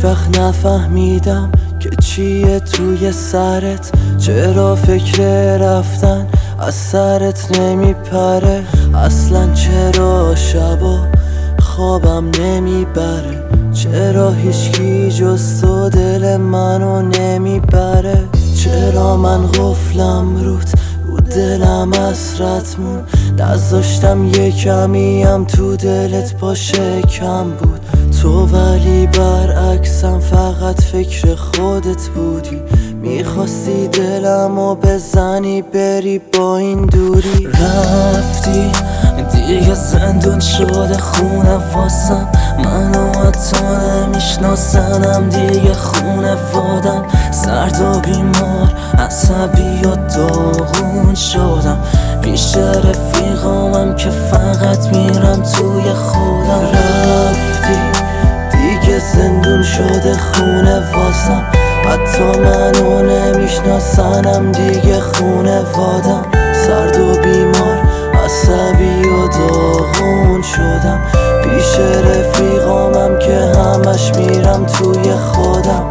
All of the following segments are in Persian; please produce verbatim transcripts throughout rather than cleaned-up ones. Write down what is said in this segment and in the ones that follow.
وقت نفهمیدم که چیه توی سرت، چرا فکر رفتن از سرت نمیپره، اصلا چرا شبا خوابم نمیبره، چرا هیچکی جز تو دل منو نمیبره، چرا من غفلم روت رو دلم حسرت مون، نذاشتم یه کمیم تو دلت باشه کم بود، تو ولی برعکسم فقط فکر خودت بودی، میخواستی دلمو بزنی بری با این دوری، رفتی دیگه زندون شده خونه واسم، منو تو نمیشناسنم دیگه خونه وادم، سرد و بیمار عصبی و داغون شدم، پیش رفیقامم که فقط میرم توی خودم، رفتی دیگه زندون شده خونه واسم، حتی منو نمیشناسنم دیگه خونه وادم، سرد و بیمار عصبی و داغون شدم، پیش رفیقامم که همش میرم توی خودم.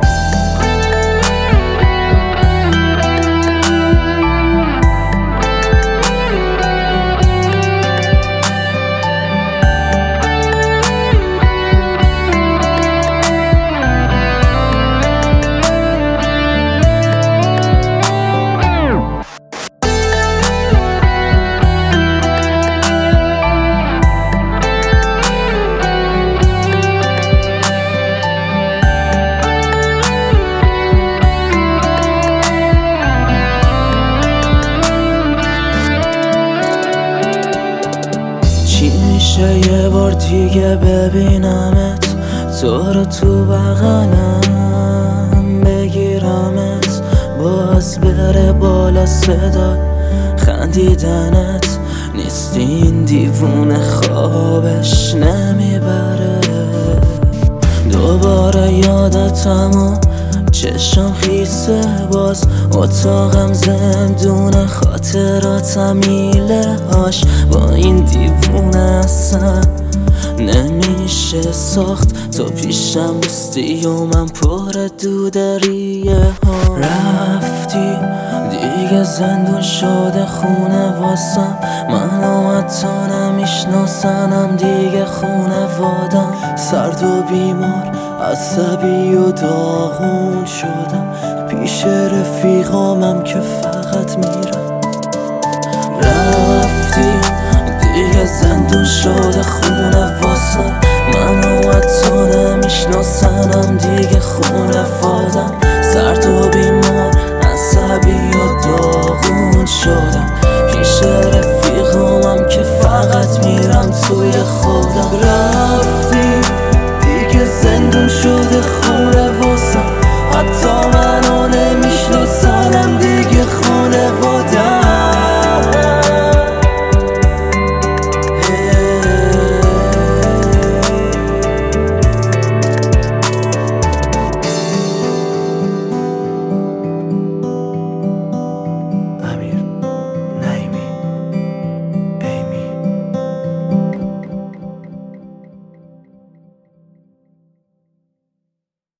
میشه یه بار دیگه ببینمت، تو رو تو بغلم بگیرمت، باز بره بالا صدا خندیدنت، نیستی این دیوونه خوابش نمیبره، دوباره یادتم و چشم خیسه، باز اتاقم زندونه، خاطراتم میله هاش، با این دیوونه اصلا نمیشه ساخت، تو پیشم نیستی و من پر دودریه ها، رفتی دیگه زندون شده خونه واسم، منو تو نمیشناسنم دیگه خونه وادم، سرد و بیمار عصبی و داغون شدم، پیش رفیقامم که فقط میرم، رفتی دیگه زندون شده خونه واسم، منو تو نمیشناسنم دیگه خونه وادم، سرد و بیمار عصبی و داغون شدم، پیش رفیقامم که فقط میرم توی خودم، رفتی